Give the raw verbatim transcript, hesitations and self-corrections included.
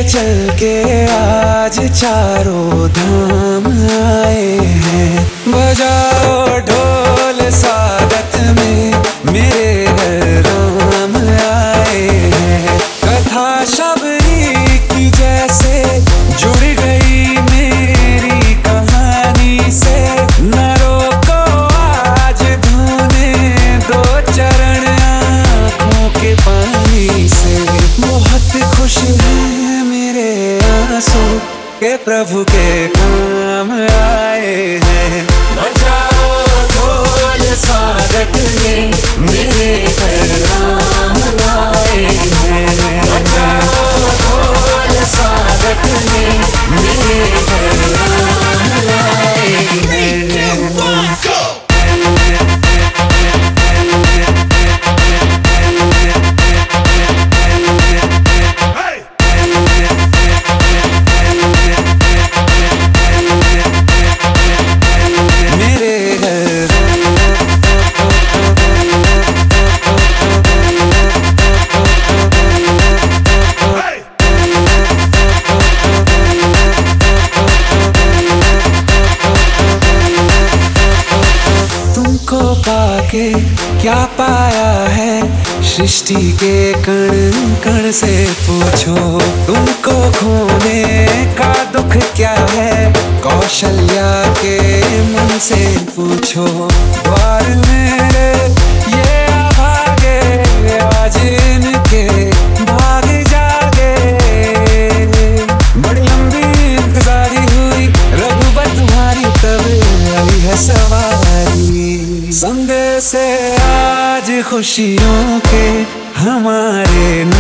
चल के आज चारों धाम आए हैं। बजाओ ढोल स्वागत में मेरे घर राम आए हैं। कथा शबरी की जैसे जुड़ गई मेरी कहानी से। न रोको आज धोने दो चरण आँखों के पानी से। बहुत खुश है मेरे आंसू के प्रभु के काम आए हैं। बजाओ ढोल स्वागत में मेरे घर राम आए हैं। बजाओ ढोल स्वागत में मेरे घर राम आए हैं। पाके क्या पाया है सृष्टि के कण कण से पूछो। तुमको खोने का दुख क्या है कौशल्या के मन से पूछो। द्वार मेरे ये अभागे आज इनके भाग जागे। बड़ी लंबी इंतजारी हुई रघुबर तुम्हारी तब आई है सवारी। संदेश से आज खुशियों के हमारे